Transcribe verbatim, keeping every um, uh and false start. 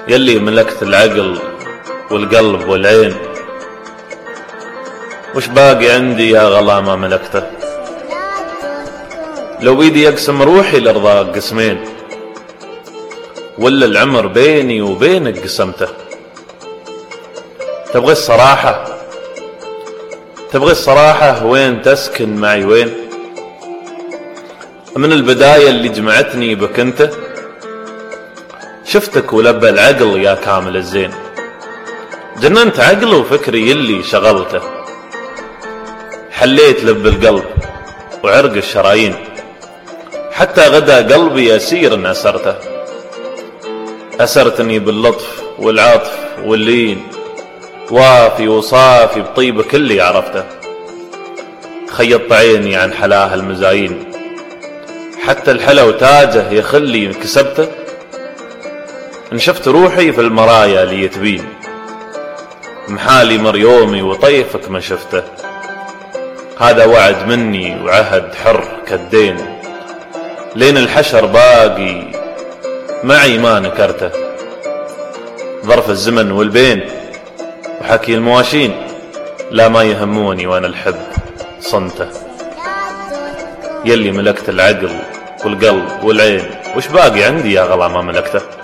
يلي ملكت العقل والقلب والعين، وش باقي عندي يا غلا ما ملكته؟ لو بيدي اقسم روحي الارضاء قسمين، ولا العمر بيني وبينك قسمته. تبغي الصراحة تبغي الصراحة وين تسكن معي وين؟ من البداية اللي جمعتني بك انت، شفتك ولبى العقل يا كامل الزين، جننت عقل وفكري اللي شغلته، حليت لب القلب وعرق الشرايين، حتى غدا قلبي أسير انأسرته. أسرتني باللطف والعطف واللين، وافي وصافي بطيبك اللي عرفته. خيطت عيني عن حلاها المزايين، حتى الحلا وتاجه يخلي كسبته. انشفت روحي في المرايا ليتبين، محالي مريومي وطيفك ما شفته. هذا وعد مني وعهد حر كالدين، لين الحشر باقي معي ما نكرته. ظرف الزمن والبين وحكي المواشين لا ما يهموني وانا الحب صنته. يلي ملكت العقل والقلب والعين، وش باقي عندي يا غلا ما ملكته؟